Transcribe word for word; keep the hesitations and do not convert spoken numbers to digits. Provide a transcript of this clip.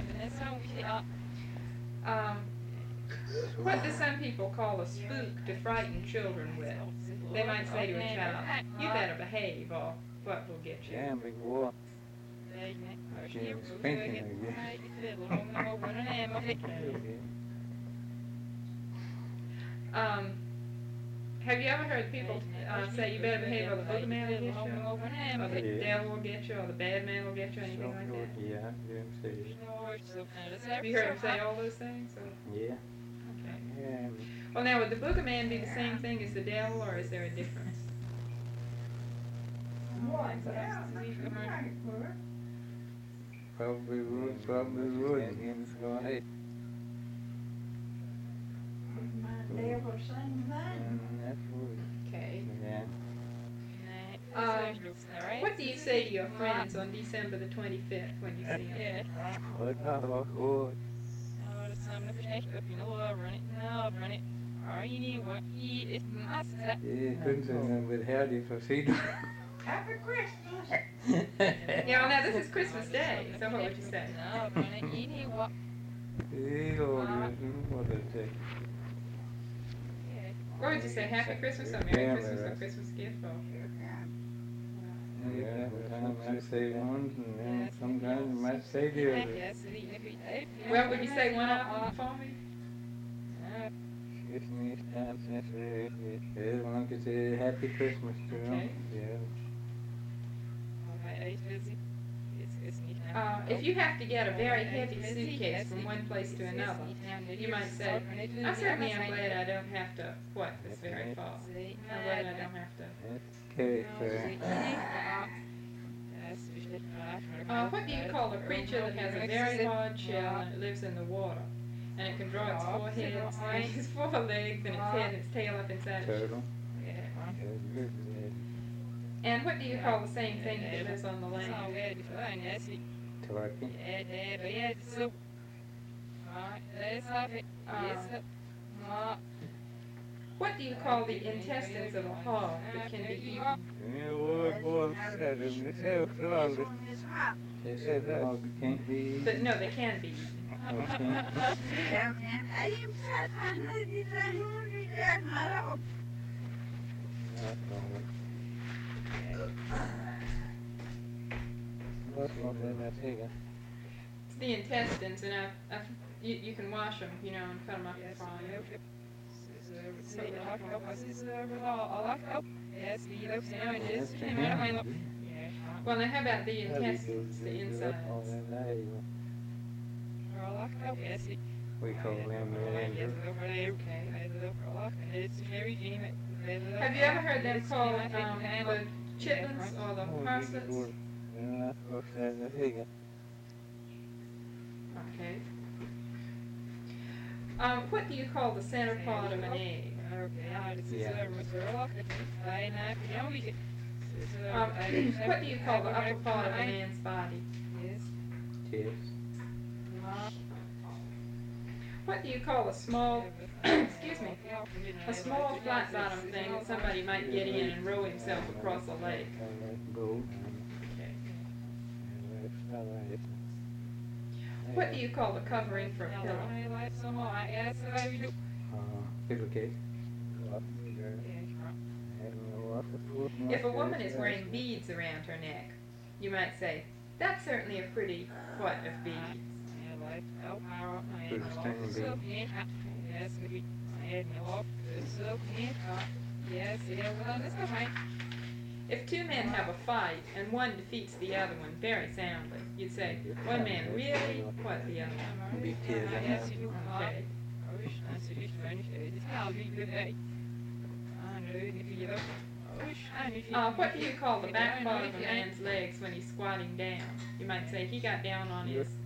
Um, what do some people call a spook to frighten children with? They might say to a child, "You better behave, or what will get you." Yeah, big war. She was spanking again. Um, have you ever heard people uh, say, "You better behave, or the boogeyman will get you," or the Yeah. devil will get you, or the bad man will get you, anything like that? Yeah, yeah, say Have you heard them say all those things? Or? Yeah. Okay. Yeah. Well, now, would the boogeyman be the same thing as the devil, or is there a difference? Probably would, probably would. Against God. Hey. Devil, same thing. That's wood. Okay. Yeah. Uh, what do you say to your friends on December the twenty-fifth when you see them? What about wood? Yeah, couldn't say nothing but howdy for Cedar. Happy Christmas. Yeah, well, now this is Christmas Day, so what would you say? Hey, Lord, what did I say? What would you say? Happy Christmas, or Merry Christmas, or Christmas gift, or? Yeah, sometimes I say one, and then sometimes I might say the other. Well, would you say one of them for me? Christmas time, everyone can say Happy Christmas to them. Okay. Yeah. Uh, if you have to get a very heavy suitcase from one place to another, you might say, "I certainly am glad I don't have to what this very far. I'm glad I don't have to." Okay, so. Uh, what do you call a creature that has a very hard shell and it lives in the water? And it can draw its four heads, and its four legs, and its head and its tail up inside its Turtle. And what do you call the same thing that lives on the land? Turkey. Uh, what do you call the intestines of a hog that can be eaten? Yeah, what boy said him? They said frog. They said frog can't be eaten. But no, they can be eaten. What's wrong with that figure? It's the intestines, and I, I, you, you can wash them, you know, and cut them up and fry them. Well, now how about the intestines, the insides? We call them Andrew. Have you ever heard them called um, the chitlins or the parslets? Yeah, what's that figure? Okay. Um, what do you call the center part of an egg? Um, what do you call the upper part of a man's body? Tips. What do you call a small, excuse me, a small flat bottom thing that somebody might get in and row himself across a lake? Gold. Okay. What do you call the covering for a pillow? Uh, pillowcase. If a woman is wearing beads around her neck, you might say, "That's certainly a pretty what of beads." If two men have a fight and one defeats the other one very soundly, you'd say, "One man really what the other one?" Big tears. Okay. Uh, what do you call the back part of a man's legs when he's squatting down? You might say he got down on his